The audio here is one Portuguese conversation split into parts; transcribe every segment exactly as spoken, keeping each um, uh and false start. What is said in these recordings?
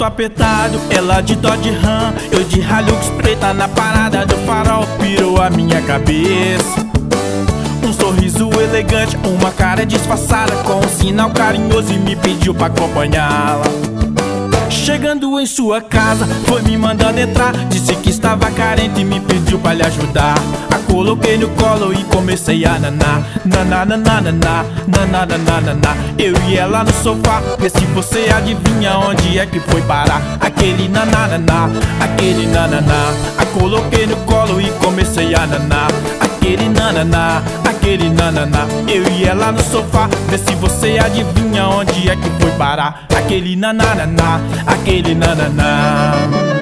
tô apertado, ela de Dodge Ram, eu de Hilux preta. Na parada do farol pirou a minha cabeça. Um sorriso elegante, uma cara disfarçada, com um sinal carinhoso e me pediu pra acompanhá-la. Chegando em sua casa, foi me mandando entrar. Disse que estava carente e me pediu pra lhe ajudar. A coloquei no colo e comecei a naná. Naná, naná, naná, naná, naná, naná. Eu e ela no sofá, vê se você adivinha onde é que foi parar. Aquele naná, naná, aquele nananá. A coloquei no colo e comecei a naná. Aquele nananá, aquele nananá. Eu e ela no sofá, vê se você adivinha onde é que foi parar. Aquele nanananá, aquele nananá.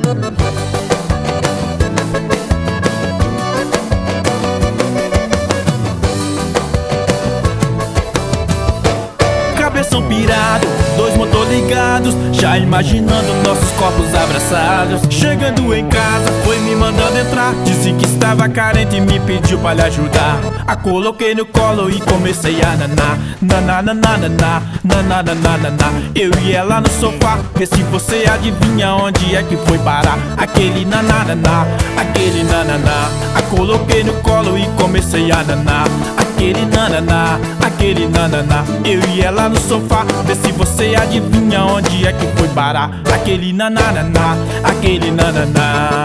Cabeção pirado, dois motor ligados, já imaginando nossos corpos abraçados. Chegando em casa, foi me mandando entrar. Disse que estava carente e me pediu pra lhe ajudar. A coloquei no colo e comecei a naná. Naná, naná, naná, naná, naná, naná. Eu e ela no sofá, vê se você adivinha onde é que foi parar. Aquele naná, naná, aquele nananá. A coloquei no colo e comecei a naná. Aquele nananá, aquele nananá. Eu e ela no sofá, vê se você adivinha onde é que foi parar. Aquele nanananá, aquele nananá.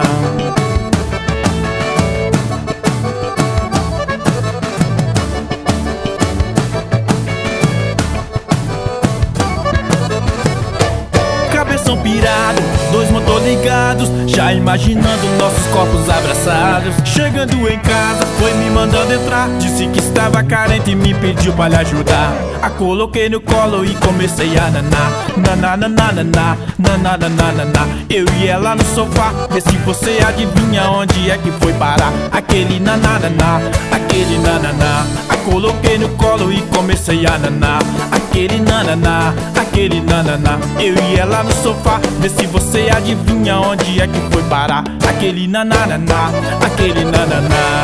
Cabeção pirado, dois motor ligados, já imaginando nossos corpos abraçados. Chegando em casa, foi me mandando entrar. Disse que estava carente e me pediu pra lhe ajudar. A coloquei no colo e comecei a naná. Naná, naná, naná, naná, naná, naná. Eu e ela no sofá, vê se você adivinha onde é que foi parar. Aquele naná, naná, aquele nananá. A coloquei no colo e comecei a naná. Aquele nananá, aquele nananá. Eu e ela no sofá, vê se você adivinha onde é que foi parar. Aquele nanananá, aquele nananá.